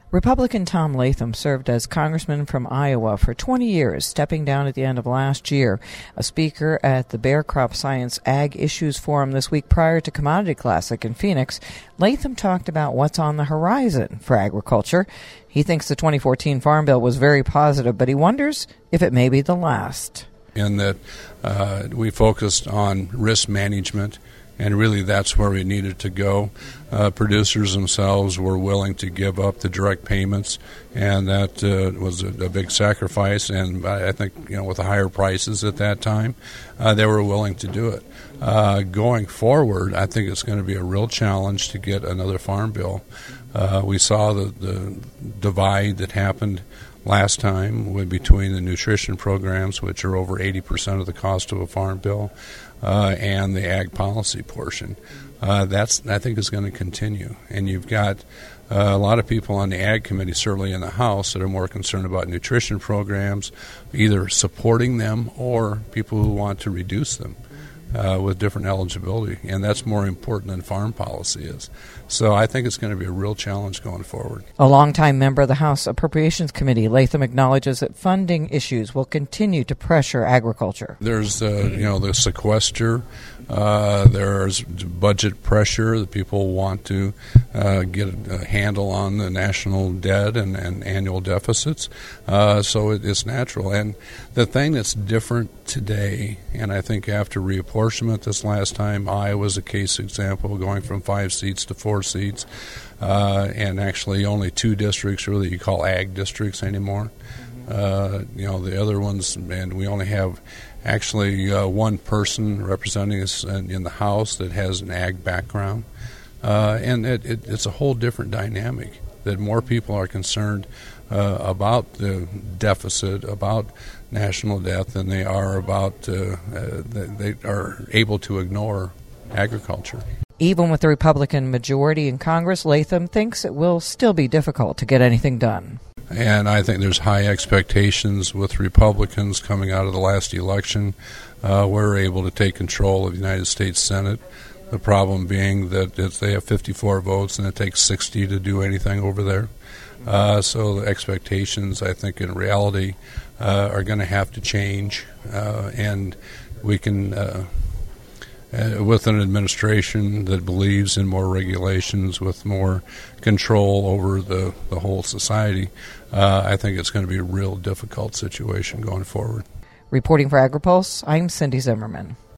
Republican Tom Latham served as congressman from Iowa for 20 years, stepping down at the end of last year. A speaker at the Bayer Crop Science Ag Issues Forum this week prior to Commodity Classic in Phoenix, Latham talked about what's on the horizon for agriculture. He thinks the 2014 Farm Bill was very positive, but he wonders if it may be the last. In that we focused on risk management, and really that's where we needed to go. Producers themselves were willing to give up the direct payments, and that was a big sacrifice. And I think, with the higher prices at that time, they were willing to do it. Going forward, I think it's going to be a real challenge to get another farm bill. We saw the divide that happened last time between the nutrition programs, which are over 80% of the cost of a farm bill, and the ag policy portion. That's, I think, is going to continue. And you've got a lot of people on the ag committee, certainly in the House, that are more concerned about nutrition programs, either supporting them or people who want to reduce them with different eligibility. And that's more important than farm policy is. So I think it's going to be a real challenge going forward. A longtime member of the House Appropriations Committee, Latham acknowledges that funding issues will continue to pressure agriculture. There's, the sequester. There's budget pressure that people want to get a handle on the national debt and annual deficits. So it's natural. And the thing that's different today, and I think after reapportionment this last time, Iowa's a case example, going from 5 seats to 4 seats, and actually only 2 districts really you call ag districts anymore. The other ones, and we only have actually one person representing us in the House that has an ag background. And it's a whole different dynamic, that more people are concerned about the deficit, about national debt, than they are about they are able to ignore agriculture. Even with the Republican majority in Congress, Latham thinks it will still be difficult to get anything done. And I think there's high expectations with Republicans coming out of the last election. We're able to take control of the United States Senate. The problem being that they have 54 votes and it takes 60 to do anything over there. So the expectations, I think, in reality are going to have to change. And we can, with an administration that believes in more regulations, with more control over the whole society, I think it's going to be a real difficult situation going forward. Reporting for AgriPulse, I'm Cindy Zimmerman.